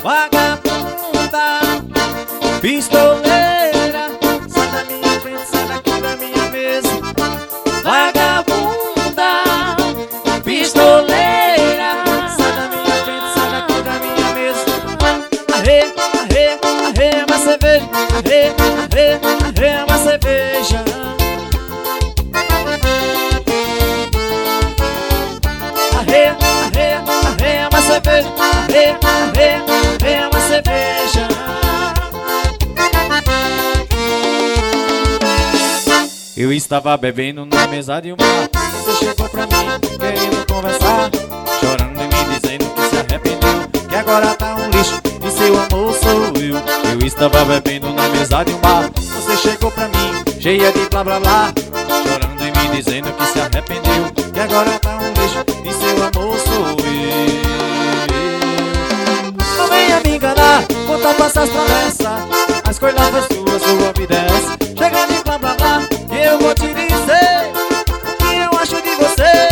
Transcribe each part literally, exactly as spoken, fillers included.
Vagabunda, pistoleira, sai da minha frente, sai daqui da minha mesa. Vagabunda, pistoleira, sai da minha frente, sai daqui da minha mesa. Arre, arre, arre, uma cerveja. Arre, arre, arre, uma cerveja. Arre, arre, arre, uma cerveja. Arre, arre, arre, uma cerveja. Eu estava bebendo na mesa de um bar. Você chegou pra mim, querendo conversar, chorando e me dizendo que se arrependeu, que agora tá um lixo e seu amor sou eu. Eu estava bebendo na mesa de um bar. Você chegou pra mim, cheia de blá blá blá, chorando e me dizendo que se arrependeu, que agora tá um lixo e seu amor sou eu. Não venha me enganar, contar falsas promessas, as coisas faz sua, sua obedece. Chega de blá blá blá, que eu vou te dizer o que eu acho de você.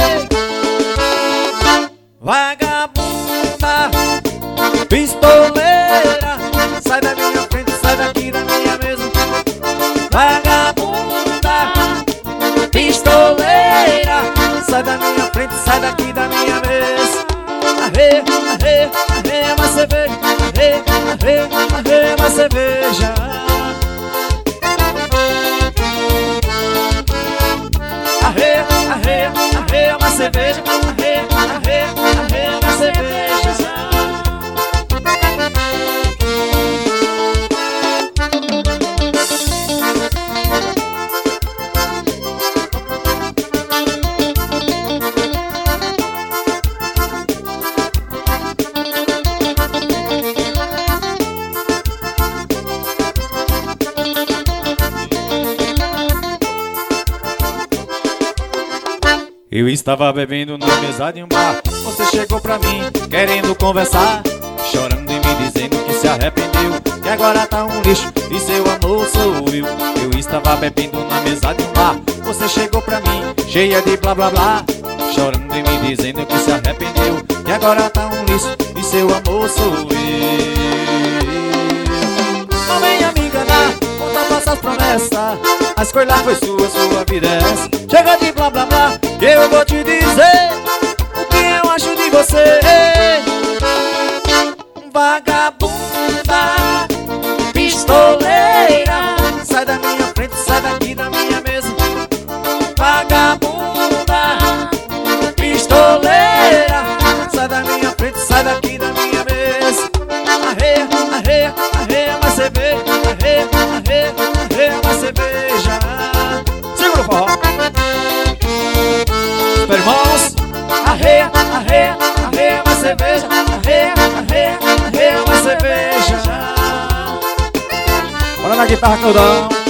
Vagabunda, pistoleira, sai da minha frente, sai daqui da minha mesa. Vagabunda, pistoleira, sai da minha frente, sai daqui da minha mesa. Arre, arre, arre, uma cerveja. Arre, arre, arre, uma cerveja. Arre, arre, arre, uma cerveja. Arre, arre, arre, uma cerveja. Eu estava bebendo na mesa de um bar. Você chegou pra mim, querendo conversar, chorando e me dizendo que se arrependeu, que agora tá um lixo e seu amor sou eu. Eu estava bebendo na mesa de um bar. Você chegou pra mim, cheia de blá blá blá, chorando e me dizendo que se arrependeu, que agora tá um lixo e seu amor sou eu. Não venha me enganar, contar falsas promessas, as coisas foi sua, sua vida é essa. Chega de blá blá blá, que eu vou te dizer o que eu acho de você. Vagabunda, pistoleira, sai da minha frente, sai daqui da minha mesa. Vagabunda, pistoleira, sai da minha frente, sai daqui da minha mesa. Arre, arre, arre, uma cerveja. Arre, arre, arre, uma cerveja. Segura o forró, irmãos. Arre, arre, arre, uma cerveja. Arre, arre, arre, uma cerveja. Bora na guitarra, Claudão.